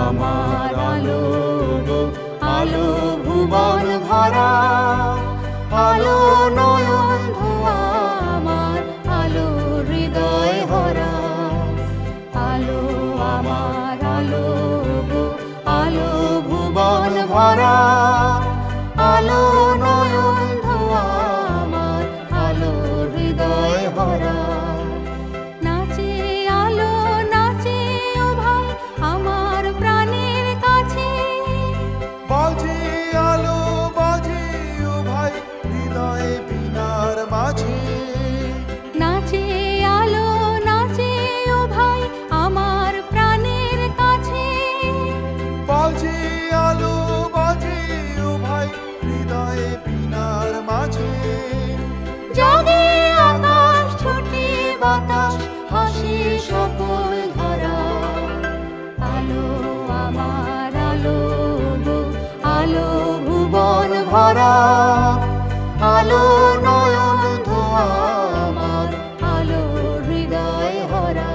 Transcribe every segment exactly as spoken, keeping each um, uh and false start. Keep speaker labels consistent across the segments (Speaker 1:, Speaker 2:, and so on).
Speaker 1: আমার আলো গো আলো ভুবন ভরা, আলো নয়ন ধোয়া আমার আলো হৃদয় ভরা। আলো আমার আলো গো আলো ভুবন ভরা, আলো নয়ন ধোয়া আমার আলো হৃদয় ভরা। নাচে আলো নাচে ও ভাই আমার প্রাণের কাছে,
Speaker 2: বাজে আলো বাজে ও ভাই হৃদয় বিনার মাঝে।
Speaker 1: নাচে আলো নাচে ও ভাই আমার প্রাণের কাছে,
Speaker 2: বাজে আলো বাজে ও ভাই হৃদয় বিনার মাঝে।
Speaker 1: জাগে আকাশ ছোটে বাতাস হাসি সকল ধারা। আলো আমার আলো গো আলো ভুবন ভরা, আলো নয়ন ধোয়া আমার আলো হৃদয় ভরা।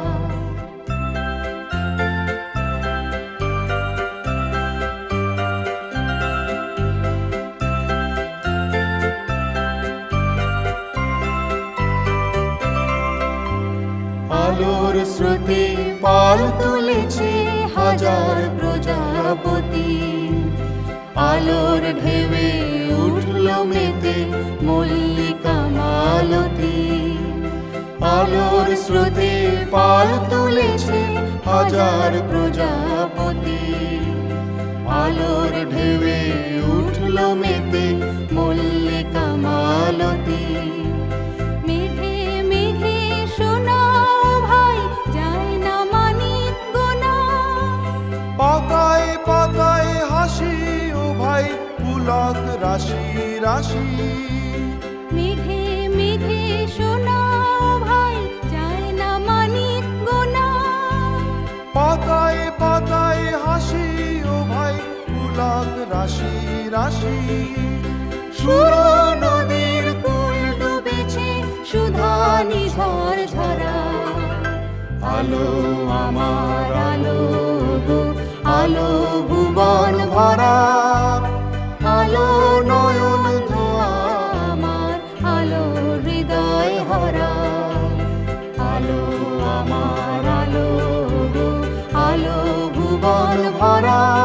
Speaker 1: আলোর স্রোতে পাল তুলেছে হাজার প্রজাপতি, আলোর ঢেউয়ে উঠল মেতে মল্লিকা মালতী। আলোর স্রোতে পাল তুলেছে হাজার প্রজাপতি, আলোর ঢেউয়ে উঠল মেতে মল্লিকা মালতী। মেঘে মেঘে শোনাও ভাই যায় না মানিক গোনা,
Speaker 2: পাতায় পাতায় হাসি ও ভাই পুলক রাশি রাশি।
Speaker 1: মেঘে মেঘে শোনাও ভাই যায় না মানিক গোনা,
Speaker 2: পাতায় পাতায় হাসি ও ভাই পুলক রাশি রাশি।
Speaker 1: সুর নদীর কুল ডুবেছে সুধা নিঝর ঝরা। আলো আমার আলো গো আলো ভুবন ভরা, আলো নয়ন ধোয়া আমার আলো হৃদয় ভরা। আলো আমার আলো গো আলো ভুবন ভরা,